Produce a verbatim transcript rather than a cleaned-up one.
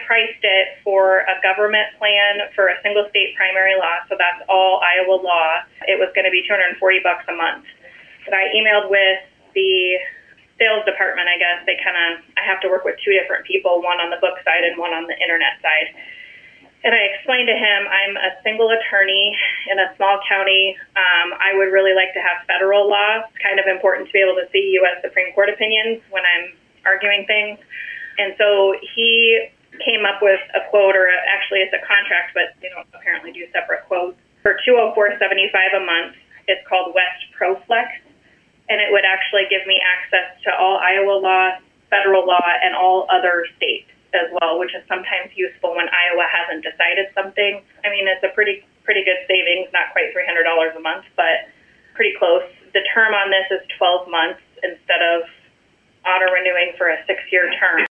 priced it for a government plan for a single state primary law, so that's all Iowa law. It was going to be two hundred forty bucks a month. But I emailed with the sales department, I guess. They kind of, I have to work with two different people, one on the book side and one on the internet side. And I explained to him, I'm a single attorney in a small county. Um, I would really like to have federal law. It's kind of important to be able to see U S Supreme Court opinions when I'm arguing things. And so he came up with a quote, or actually it's a contract, but they don't apparently do separate quotes, for two hundred four dollars and seventy-five cents a month. It's called West ProFlex, and it would actually give me access to all Iowa law, federal law, and all other states as well, which is sometimes useful when Iowa hasn't decided something. I mean, it's a pretty pretty good savings, not quite three hundred dollars a month, but pretty close. The term on this is twelve months instead of auto-renewing for a six-year term.